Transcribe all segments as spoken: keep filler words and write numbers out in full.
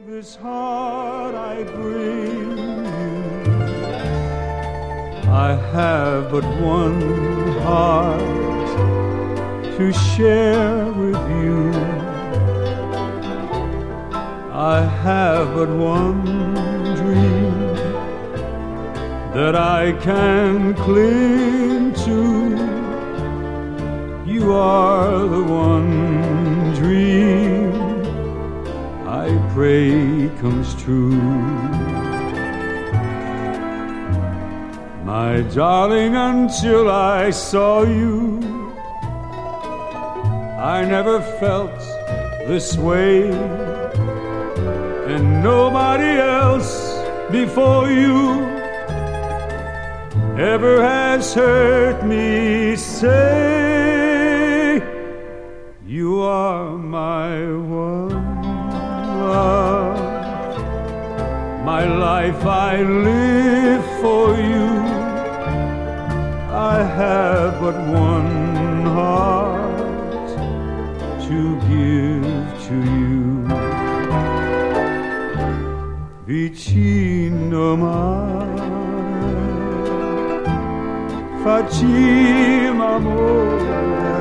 This heart I bring you, I have but one heart to share with you. I have but one dream that I can cling to. You are the one dream I pray comes true. My darling, until I saw you, I never felt this way, and nobody else before you ever has heard me say, you are my one love. My life I live for you. I have but one heart to give to you. Vicino mare, facciamo amore,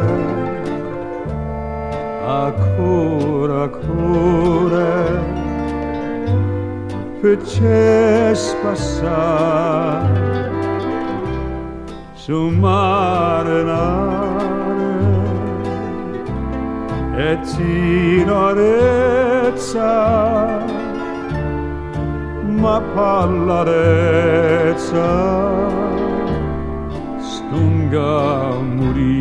ancora, ancora, fece passare su mare nare e tenerezza, ma pallarezza stunga morire.